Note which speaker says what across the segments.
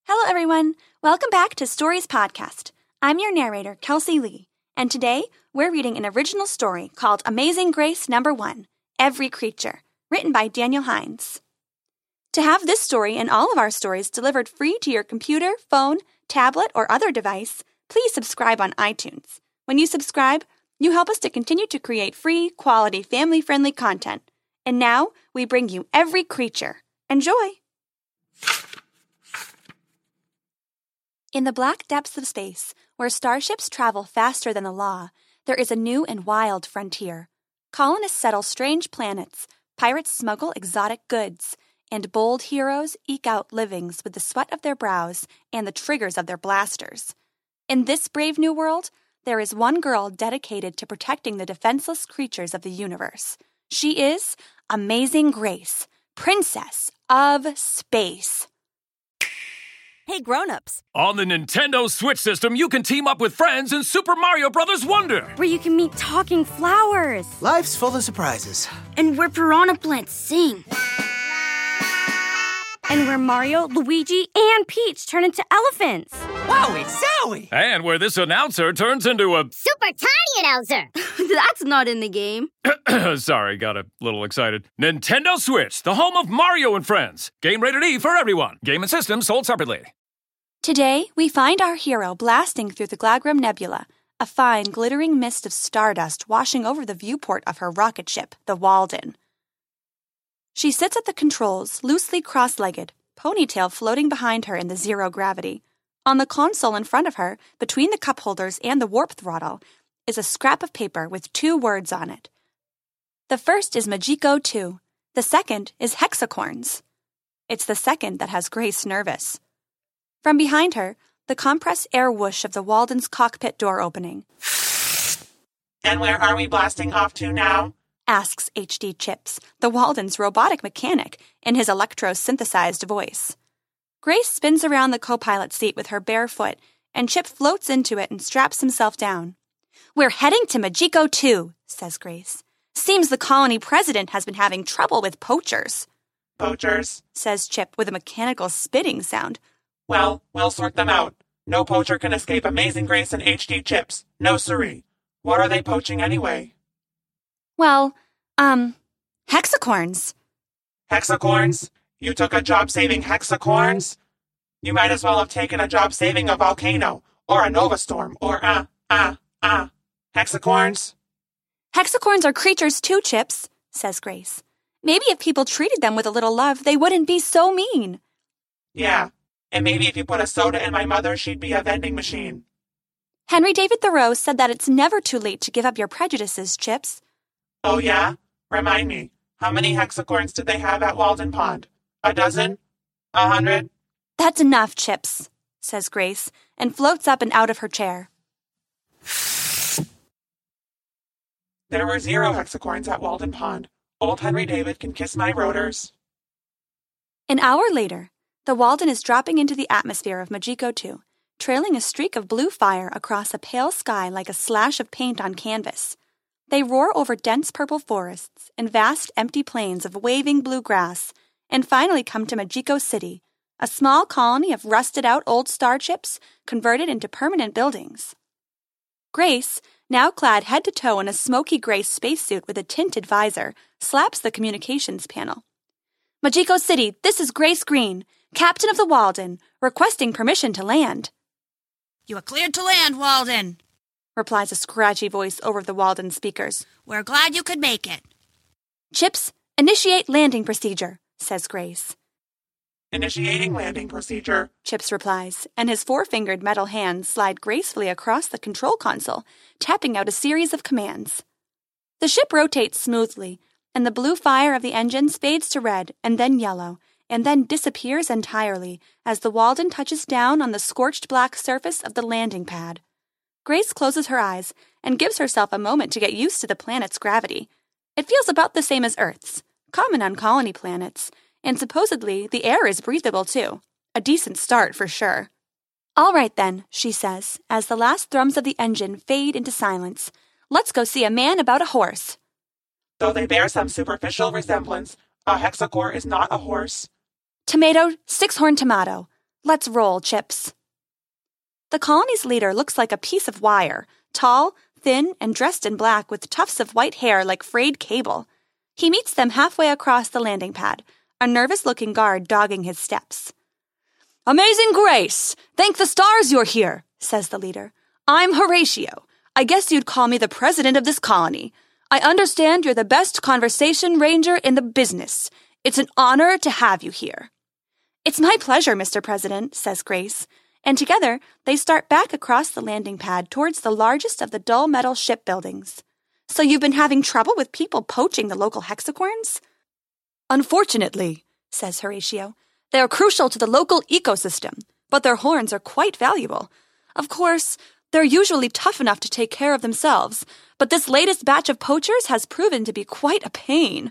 Speaker 1: Hello, everyone. Welcome back to Stories Podcast. I'm your narrator, Kelsey Lee, and today we're reading an original story called Amazing Grace No. 1, Every Creature, written by Daniel Hines. To have this story and all of our stories delivered free to your computer, phone, tablet, or other device, please subscribe on iTunes. When you subscribe, you help us to continue to create free, quality, family-friendly content. And now, we bring you Every Creature. Enjoy! In the black depths of space, where starships travel faster than the law, there is a new and wild frontier. Colonists settle strange planets, pirates smuggle exotic goods, and bold heroes eke out livings with the sweat of their brows and the triggers of their blasters. In this brave new world, there is one girl dedicated to protecting the defenseless creatures of the universe. She is Amazing Grace, Princess of Space.
Speaker 2: Hey, grown-ups.
Speaker 3: On the Nintendo Switch system, you can team up with friends in Super Mario Bros. Wonder.
Speaker 2: Where you can meet talking flowers.
Speaker 4: Life's full of surprises.
Speaker 2: And where piranha plants sing. And where Mario, Luigi, and Peach turn into elephants.
Speaker 4: Wowie zowie!
Speaker 3: And where this announcer turns into a...
Speaker 5: super tiny announcer.
Speaker 2: That's not in the game.
Speaker 3: Sorry, got a little excited. Nintendo Switch, the home of Mario and Friends. Game rated E for everyone. Game and system sold separately.
Speaker 1: Today, we find our hero blasting through the Glagram Nebula, a fine, glittering mist of stardust washing over the viewport of her rocket ship, the Walden. She sits at the controls, loosely cross-legged, ponytail floating behind her in the zero gravity. On the console in front of her, between the cup holders and the warp throttle, is a scrap of paper with 2 words on it. The first is Majiko 2. The second is Hexacorns. It's the second that has Grace nervous. From behind her, the compressed air whoosh of the Walden's cockpit door opening.
Speaker 6: And where are we blasting off to now?
Speaker 1: Asks H.D. Chips, the Walden's robotic mechanic, in his electro-synthesized voice. Grace spins around the co-pilot seat with her bare foot, and Chip floats into it and straps himself down. "We're heading to Majiko 2, says Grace. "Seems the colony president has been having trouble with poachers."
Speaker 6: Poachers?
Speaker 1: Says Chip with a mechanical spitting sound.
Speaker 6: Well, we'll sort them out. No poacher can escape Amazing Grace and HD Chips. No siree. What are they poaching anyway?
Speaker 1: Well, hexacorns.
Speaker 6: Hexacorns? You took a job saving hexacorns? You might as well have taken a job saving a volcano, or a nova storm, or hexacorns?
Speaker 1: Hexacorns are creatures too, Chips, says Grace. Maybe if people treated them with a little love, they wouldn't be so mean.
Speaker 6: Yeah, and maybe if you put a soda in my mother, she'd be a vending machine.
Speaker 1: Henry David Thoreau said that it's never too late to give up your prejudices, Chips.
Speaker 6: Oh yeah? Remind me, how many hexacorns did they have at Walden Pond? 12? 100?
Speaker 1: That's enough, Chips, says Grace, and floats up and out of her chair.
Speaker 6: There were 0 hexacorns at Walden Pond. Old Henry David can kiss my rotors.
Speaker 1: An hour later, the Walden is dropping into the atmosphere of Majiko 2, trailing a streak of blue fire across a pale sky like a slash of paint on canvas. They roar over dense purple forests and vast empty plains of waving blue grass, and finally come to Majiko City, a small colony of rusted-out old starships converted into permanent buildings. Grace, now clad head to toe in a smoky gray spacesuit with a tinted visor, slaps the communications panel. "Majiko City, this is Grace Green, captain of the Walden, requesting permission to land."
Speaker 7: "You are cleared to land, Walden,"
Speaker 1: replies a scratchy voice over the Walden speakers.
Speaker 7: "We're glad you could make it."
Speaker 1: "Chips, initiate landing procedure," says Grace.
Speaker 6: Initiating landing procedure,
Speaker 1: Chips replies, and his 4-fingered metal hands slide gracefully across the control console, tapping out a series of commands. The ship rotates smoothly, and the blue fire of the engines fades to red and then yellow, and then disappears entirely as the Walden touches down on the scorched black surface of the landing pad. Grace closes her eyes and gives herself a moment to get used to the planet's gravity. It feels about the same as Earth's, common on colony planets, and supposedly the air is breathable too. A decent start for sure. "All right then," she says, as the last thrums of the engine fade into silence. "Let's go see a man about a horse."
Speaker 6: Though they bear some superficial resemblance, a hexacore is not a horse.
Speaker 1: "Tomato, 6-horn tomato. Let's roll, Chips. The colony's leader looks like a piece of wire, tall, thin, and dressed in black with tufts of white hair like frayed cable. He meets them halfway across the landing pad, a nervous-looking guard dogging his steps. "Amazing Grace! Thank the stars you're here," says the leader. "I'm Horatio. I guess you'd call me the president of this colony. I understand you're the best conversation ranger in the business. It's an honor to have you here." "It's my pleasure, Mr. President," says Grace, and together they start back across the landing pad towards the largest of the dull metal ship buildings. "So you've been having trouble with people poaching the local hexacorns?" "Unfortunately," says Horatio, "they are crucial to the local ecosystem, but their horns are quite valuable. Of course, they're usually tough enough to take care of themselves, but this latest batch of poachers has proven to be quite a pain."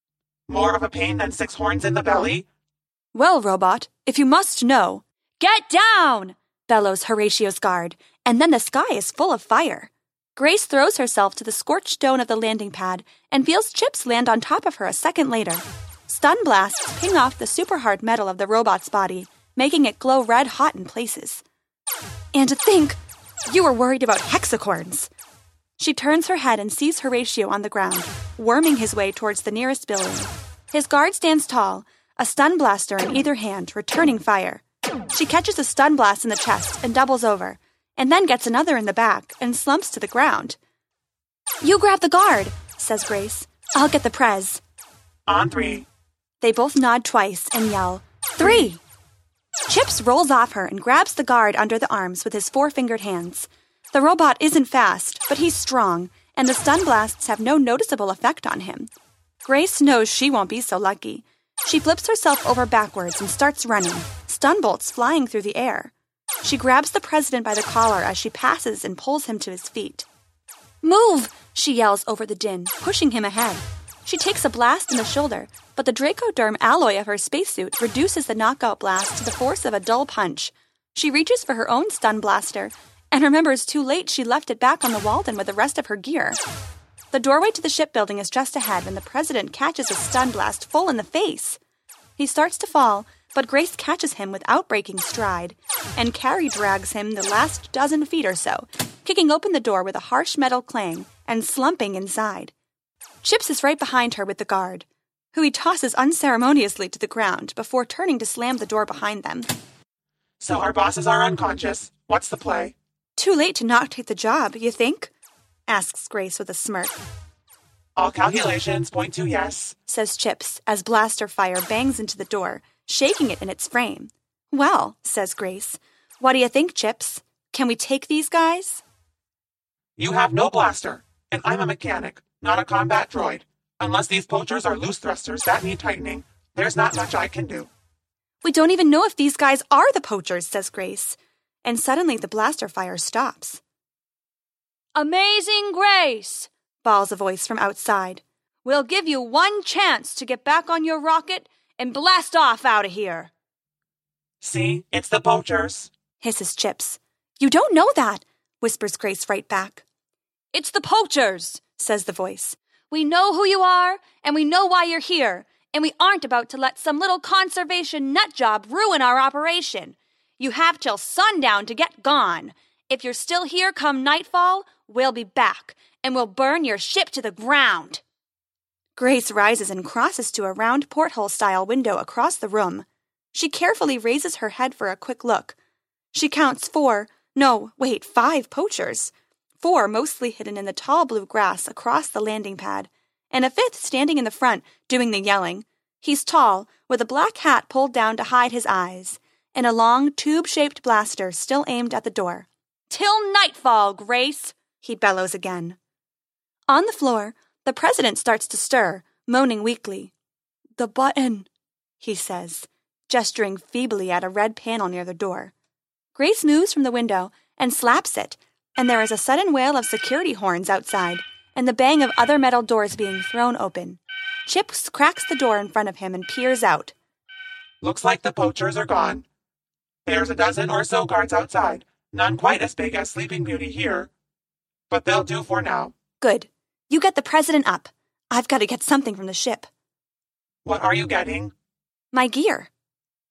Speaker 6: More of a pain than 6 horns in the belly?
Speaker 1: "Well, Robot, if you must know—" "Get down!" bellows Horatio's guard, and then the sky is full of fire. Grace throws herself to the scorched stone of the landing pad and feels Chips land on top of her a second later. Stun blasts ping off the super hard metal of the robot's body, making it glow red hot in places. "And to think, you were worried about hexacorns." She turns her head and sees Horatio on the ground, worming his way towards the nearest building. His guard stands tall, a stun blaster in either hand, returning fire. She catches a stun blast in the chest and doubles over, and then gets another in the back and slumps to the ground. "You grab the guard," says Grace. "I'll get the prez."
Speaker 6: On 3.
Speaker 1: They both nod twice and yell, "3!" Chips rolls off her and grabs the guard under the arms with his 4-fingered hands. The robot isn't fast, but he's strong, and the stun blasts have no noticeable effect on him. Grace knows she won't be so lucky. She flips herself over backwards and starts running, stun bolts flying through the air. She grabs the president by the collar as she passes and pulls him to his feet. "Move!" she yells over the din, pushing him ahead. She takes a blast in the shoulder, but the Dracoderm alloy of her spacesuit reduces the knockout blast to the force of a dull punch. She reaches for her own stun blaster and remembers too late she left it back on the Walden with the rest of her gear. The doorway to the shipbuilding is just ahead when the president catches a stun blast full in the face. He starts to fall, but Grace catches him without breaking stride, and Carrie drags him the last dozen feet or so, kicking open the door with a harsh metal clang and slumping inside. Chips is right behind her with the guard, who he tosses unceremoniously to the ground before turning to slam the door behind them.
Speaker 6: "So our bosses are unconscious. What's the play?"
Speaker 1: "Too late to not take the job, you think?" asks Grace with a smirk.
Speaker 6: "All calculations point to yes,"
Speaker 1: says Chips as blaster fire bangs into the door, shaking it in its frame. "Well," says Grace, "what do you think, Chips? Can we take these guys?"
Speaker 6: "You have no blaster, and I'm a mechanic, not a combat droid. Unless these poachers are loose thrusters that need tightening, there's not much I can do."
Speaker 1: "We don't even know if these guys are the poachers," says Grace. And suddenly the blaster fire stops. "Amazing Grace!" bawls a voice from outside. "We'll give you one chance to get back on your rocket and blast off out of here."
Speaker 6: "See, it's the poachers,"
Speaker 1: hisses Chips. "You don't know that," whispers Grace right back. "It's the poachers," says the voice. "We know who you are, and we know why you're here, and we aren't about to let some little conservation nutjob ruin our operation. You have till sundown to get gone. If you're still here come nightfall, we'll be back, and we'll burn your ship to the ground." Grace rises and crosses to a round porthole-style window across the room. She carefully raises her head for a quick look. She counts 5 poachers. 4 mostly hidden in the tall blue grass across the landing pad, and a 5th standing in the front doing the yelling. He's tall, with a black hat pulled down to hide his eyes, and a long, tube-shaped blaster still aimed at the door. "Till nightfall, Grace!" he bellows again. On the floor, the president starts to stir, moaning weakly. "The button," he says, gesturing feebly at a red panel near the door. Grace moves from the window and slaps it, and there is a sudden wail of security horns outside, and the bang of other metal doors being thrown open. Chips cracks the door in front of him and peers out.
Speaker 6: "Looks like the poachers are gone. There's a dozen or so guards outside, none quite as big as Sleeping Beauty here. But they'll do for now."
Speaker 1: "Good. You get the president up. I've got to get something from the ship."
Speaker 6: "What are you getting?"
Speaker 1: "My gear."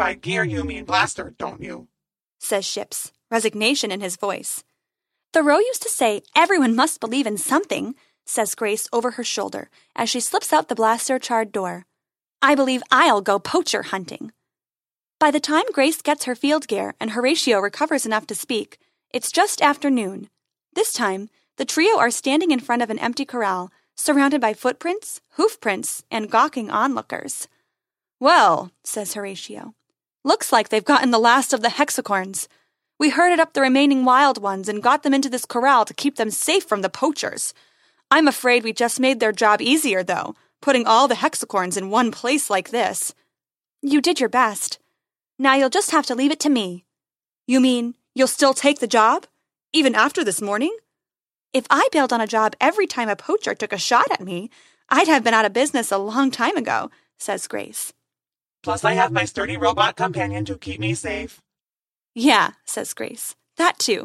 Speaker 6: By gear you mean blaster, don't you?
Speaker 1: Says Ships, resignation in his voice. Thoreau used to say everyone must believe in something, says Grace over her shoulder as she slips out the blaster-charred door. I believe I'll go poacher hunting. By the time Grace gets her field gear and Horatio recovers enough to speak, it's just afternoon. This time, the trio are standing in front of an empty corral, surrounded by footprints, hoofprints, and gawking onlookers. Well, says Horatio, looks like they've gotten the last of the hexacorns. We herded up the remaining wild ones and got them into this corral to keep them safe from the poachers. I'm afraid we just made their job easier, though, putting all the hexacorns in one place like this. You did your best. Now you'll just have to leave it to me. You mean you'll still take the job? Even after this morning? If I bailed on a job every time a poacher took a shot at me, I'd have been out of business a long time ago, says Grace.
Speaker 6: Plus I have my sturdy robot companion to keep me safe.
Speaker 1: Yeah, says Grace. That too.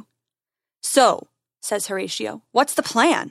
Speaker 1: So, says Horatio, what's the plan?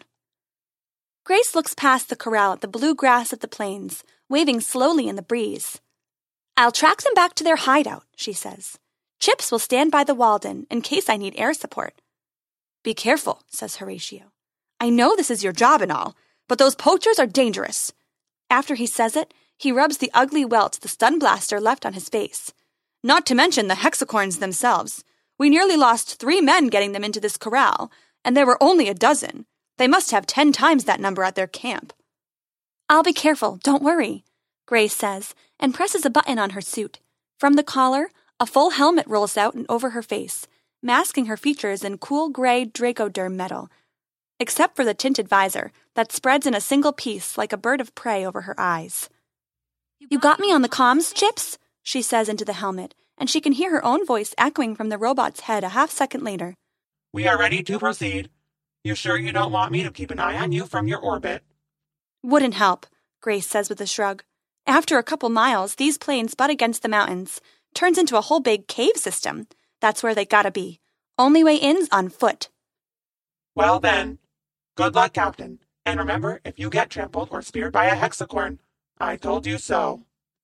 Speaker 1: Grace looks past the corral at the blue grass of the plains, waving slowly in the breeze. I'll track them back to their hideout, she says. Chips will stand by the Walden in case I need air support. Be careful, says Horatio. I know this is your job and all, but those poachers are dangerous. After he says it, he rubs the ugly welt the stun blaster left on his face. Not to mention the hexacorns themselves. We nearly lost 3 men getting them into this corral, and there were only a dozen. They must have 10 times that number at their camp. I'll be careful, don't worry, Grace says, and presses a button on her suit. From the collar, a full helmet rolls out and over her face, masking her features in cool gray dracoderm metal, except for the tinted visor that spreads in a single piece like a bird of prey over her eyes. You got me on the comms, Chips? She says into the helmet, and she can hear her own voice echoing from the robot's head a half-second later.
Speaker 6: We are ready to proceed. You sure you don't want me to keep an eye on you from your orbit?
Speaker 1: Wouldn't help, Grace says with a shrug. After a couple miles, these plains butt against the mountains. Turns into a whole big cave system. That's where they gotta be. Only way in's on foot.
Speaker 6: Well then, good luck, Captain. And remember, if you get trampled or speared by a hexacorn, I told you so.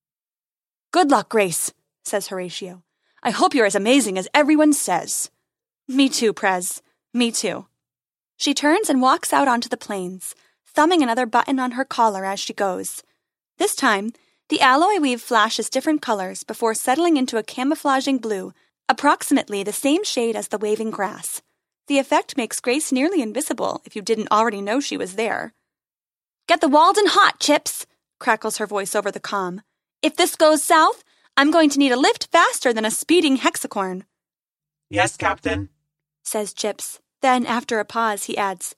Speaker 1: Good luck, Grace, says Horatio. I hope you're as amazing as everyone says. Me too, Prez. Me too. She turns and walks out onto the plains, thumbing another button on her collar as she goes. This time, the alloy weave flashes different colors before settling into a camouflaging blue, approximately the same shade as the waving grass. The effect makes Grace nearly invisible if you didn't already know she was there. Get the Walden hot, Chips, crackles her voice over the comm. If this goes south, I'm going to need a lift faster than a speeding hexacorn.
Speaker 6: Yes, Captain,
Speaker 1: says Chips. Then, after a pause, he adds,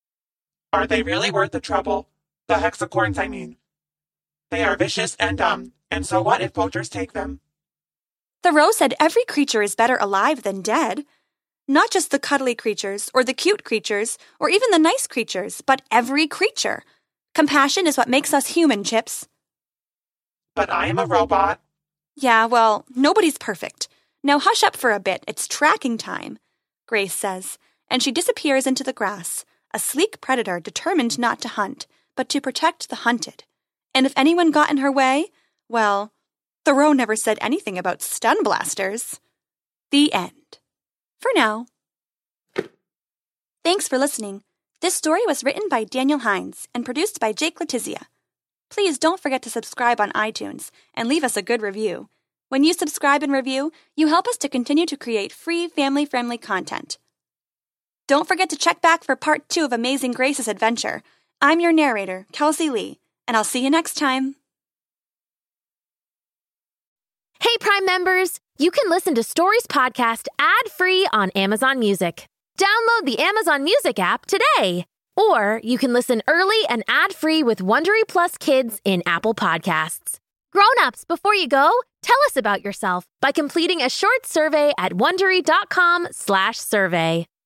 Speaker 6: Are they really worth the trouble? The hexacorns, I mean. They are vicious and dumb, and so what if poachers take them?
Speaker 1: Thoreau said every creature is better alive than dead. Not just the cuddly creatures, or the cute creatures, or even the nice creatures, but every creature. Compassion is what makes us human, Chips.
Speaker 6: But I am a robot.
Speaker 1: Yeah, well, nobody's perfect. Now hush up for a bit, it's tracking time, Grace says, and she disappears into the grass, a sleek predator determined not to hunt, but to protect the hunted. And if anyone got in her way, well, Thoreau never said anything about stun blasters. The end. For now. Thanks for listening. This story was written by Daniel Hines and produced by Jake Letizia. Please don't forget to subscribe on iTunes and leave us a good review. When you subscribe and review, you help us to continue to create free, family-friendly content. Don't forget to check back for part 2 of Amazing Grace's adventure. I'm your narrator, Kelsey Lee, and I'll see you next time.
Speaker 5: Hey, Prime members! You can listen to Stories Podcast ad-free on Amazon Music. Download the Amazon Music app today. Or you can listen early and ad-free with Wondery Plus Kids in Apple Podcasts. Grown-ups, before you go, tell us about yourself by completing a short survey at Wondery.com/survey.